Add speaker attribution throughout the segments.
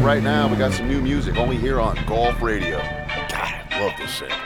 Speaker 1: right now, we got some new music only here on Golf Radio. God, I love this sample.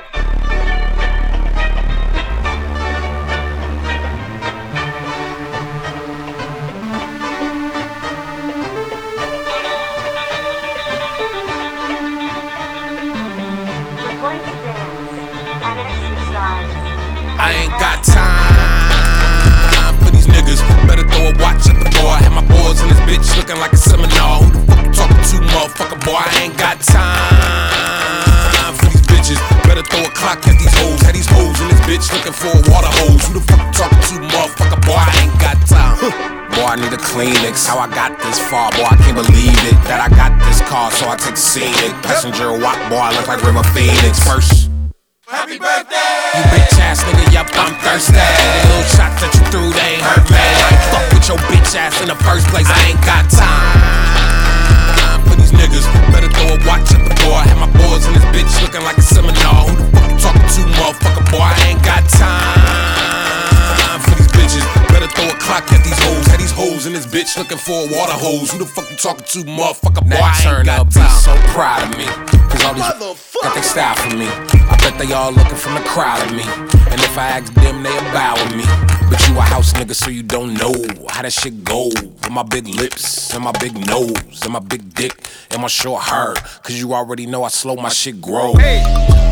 Speaker 2: I ain't got time for these niggas. Better throw a watch at the boy. Had my boys in this bitch looking like a seminar. Who the fuck you talking to, motherfucker, boy? I ain't got time for these bitches. Better throw a clock at these hoes. Had these hoes in this bitch looking for a water hose. Who the fuck you talking to, motherfucker, boy? I ain't got time. Boy, I need a Kleenex. How I got this far, boy, I can't believe it. That I got this car, so I take the scenic. Passenger walk, boy, I look like River Phoenix. First, happy birthday! You bitch ass nigga, yup, I'm thirsty. The little shots that you threw, they ain't hurt, man. I ain't fuck with your bitch ass in the first place. I ain't got time for these niggas. Better throw a watch at the boy. Had my boys in this bitch looking like a seminar. Who the fuck you talking to, motherfucker, boy? I ain't got time for these bitches. Better throw a clock at these hoes. Had these hoes in this bitch looking for a water hose. Who the fuck you talking to, motherfucker, boy? I ain't got time. So proud of me. Cause all these got they style for me. I bet they all looking from the crowd at me. And if I ask them, they bow with me. But you a house nigga, so you don't know how that shit go. With my big lips, and my big nose, and my big dick, and my short hair. Cause you already know I slow my shit grow. Hey.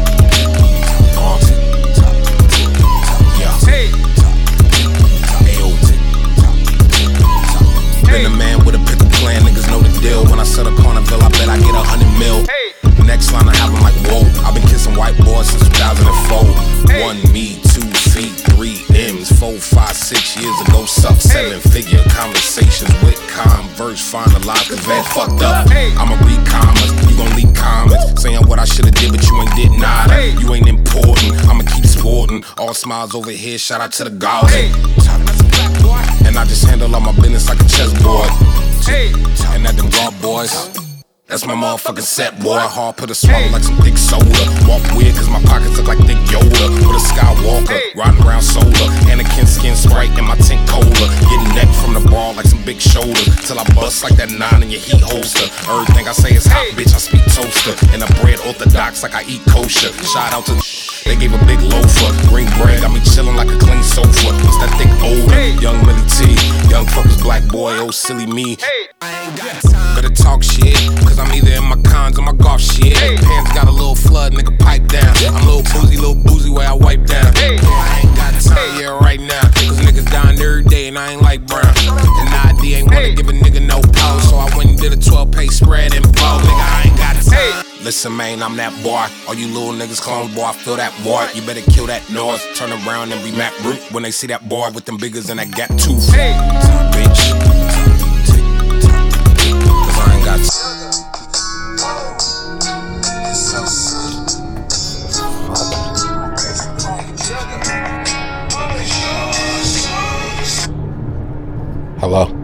Speaker 2: Been a man with a pickle plan, niggas know the deal. When I set a Carnival, I bet I get 100 mil. Next line I have them like, whoa. I've been kissing white boys since 2004. 1 me, 2 feet, 3 M's, 4, 5, 6 years ago. Suck 7-figure conversations with Converse. Finalized cause man fucked up. I'ma read comments, you gon' leak comments saying what I should've did, but you ain't did nada. You ain't important, I'ma keep sporting. All smiles over here, shout out to the gods. And I just handle all my business like a chessboard. And at them guard boys, that's my motherfucking set, boy. Hard put a swallow like some thick soda. Walk weird cause my pockets look like thick Yoda. With a Skywalker, riding around solar. Anakin skin Sprite in my tint cola. Getting neck from the ball like some big shoulders. Till I bust like that 9 in your heat holster. Everything I say is hot, bitch, I speak toaster. And I bread orthodox like I eat kosher. Shout out to they gave a big loafer. Green bread got me chillin' like a clean sofa. It's that thick odor, young Millie T. Young fuckers, black boy, oh silly me. I ain't got time. Better talk shit, cause I'm either in my cons or my golf shit. Pants got a little flood, nigga, pipe down. I'm little boozy where I wipe down. I ain't got time, yeah, right now. Cause niggas dying every day and I ain't like brown. And ID ain't wanna give a nigga no pause. So I went and did a 12-page spread and blow. Nigga, I ain't got time. Listen, man, I'm that boy. All you little niggas clones, boy, I feel that boy. You better kill that noise. Turn around and be Matt Root when they see that boy with them biggers and that gap tooth. Bitch. Cause I ain't got Hello?